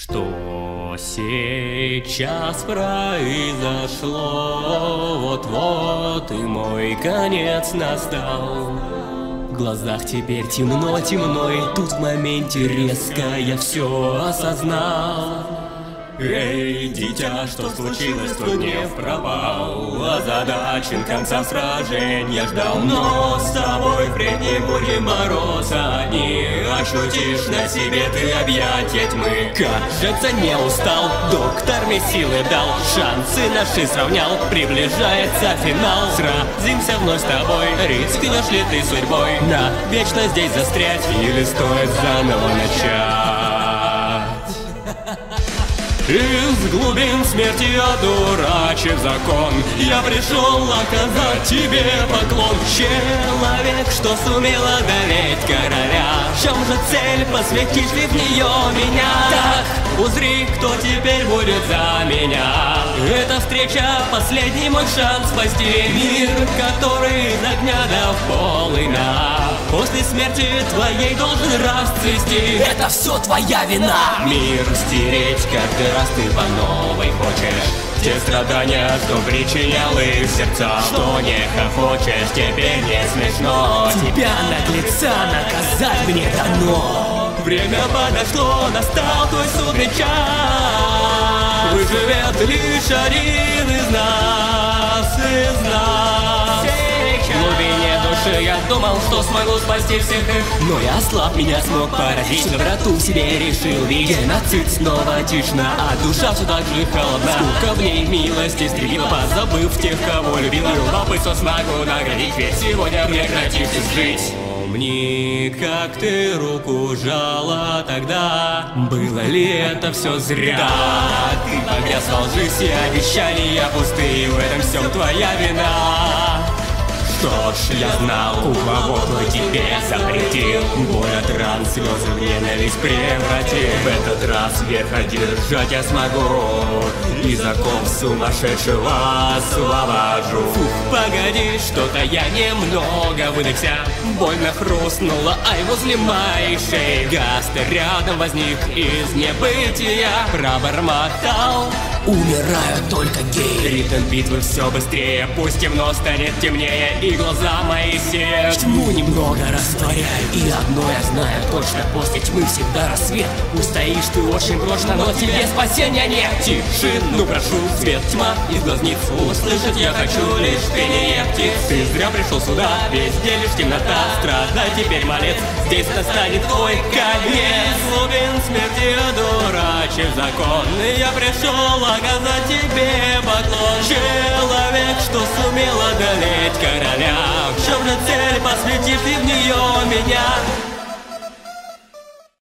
Что сейчас произошло? Вот-вот и мой конец настал. В глазах теперь темно-темно, и тут в моменте резко я все осознал. Эй, дитя, что случилось, твой гнев пропал, озадачен конца сражения ждал. Но с тобой впредь не будем бороться одни, ощутишь на себе ты объятия тьмы. Кажется, не устал, доктор мне силы дал, шансы наши сравнял, приближается финал. Сразимся вновь с тобой, рискнешь ли ты судьбой навечно здесь застрять, или стоит заново начать? Из глубин смерти одурачив закон, я пришел оказать тебе поклон. Человек, что сумел одолеть короля, в чем же цель, посвятишь ли в нее меня? Так, узри, кто теперь будет за меня. Эта встреча — последний мой шанс спасти мир, который из огня до полына после смерти твоей должен расцвести. Это все твоя вина. Мир стереть каждый раз ты по новой хочешь, те страдания, что причинял их сердца. Что не хохочешь, теперь не смешно. Тебя, наглеца, наказать мне дано. Время подошло, настал твой судный час. Выживет лишь один из нас, В глубине души я думал, что смогу спасти всех их, но я слаб, меня смог поразить. Доброту в себе решил видеть. Геноцид снова тишина, а душа все так же холодна. Скука в ней милости стрелила, позабыв тех, кого любила. Любопытство смогу наградить, ведь сегодня прекратишь жить. Помни, как ты руку жала тогда. Было ли это все зря? Да, ты погряз во лжи, все обещания пустые, в этом все твоя вина. Что ж, я знал, кого твой тебе запретил. Боль от ран, слезы в ненависть превратил. В этот раз верх одержать я смогу, из оков сумасшедшего освобожу. Фух, погоди, что-то я немного выдохся. Больно хрустнуло, ай, возле моей шеи. Гастер рядом возник из небытия, пробормотал: умирают только геи. Ритм битвы все быстрее, пусть темно станет темнее, и глаза мои сеют. Тьму немного растворяю, и одно я знаю точно: после тьмы всегда рассвет. Пусть стоишь ты очень прочно, но тебе спасения нет. Тишину прошу, свет, тьма из глазниц услышать я хочу лишь пение птиц. Ты зря пришел сюда, везде лишь темнота. Страдай теперь, малец, здесь настанет твой конец. Глубин смерти одурачив закон, я пришел оказать тебе поклон. Человек, что сумел одолеть короля, в чем же цель, посвятишь ты в нее меня?